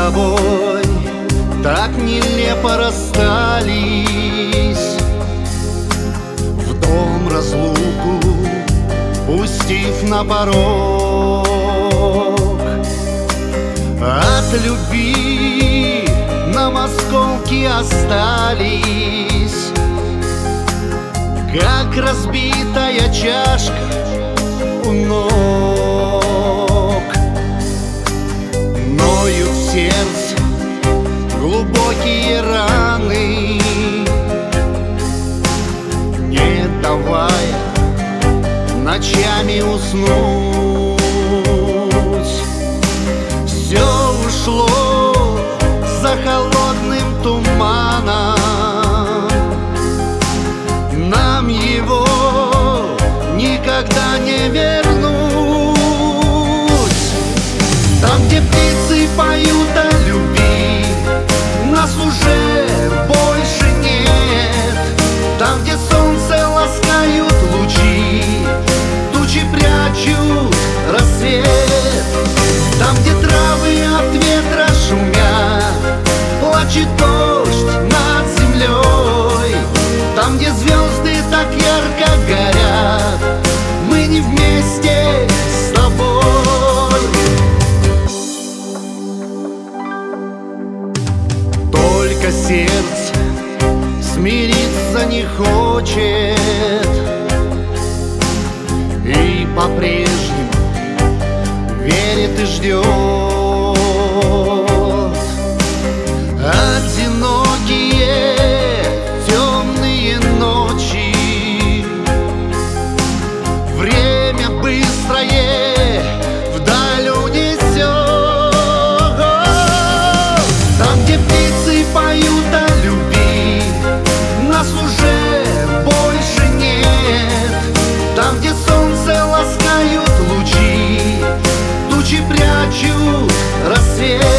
тобой так нелепо расстались, в дом разлуку пустив на порог. От любви нам осколки остались, как разбитая чашка у ног. Ноют в сердце глубокие раны, не давая ночами уснуть. Все ушло за холодным туманом, нам его никогда не вернуть. Там, где птицы поют о любви, нас уже больше нет. Там, где солнце ласкают лучи, тучи прячут рассвет. Там, где травы от ветра шумят, плачет дождь над землей. Там, где звезды так ярко горят, мы не вместе с тобой. Только сердце смириться не хочет и по-прежнему верит и ждет. Одинокие темные ночи, время быстрое вдаль унесет. Там, где птицы поют о любви, нас уже больше нет. Там, где солнце ласкают лучи, тучи прячут рассвет.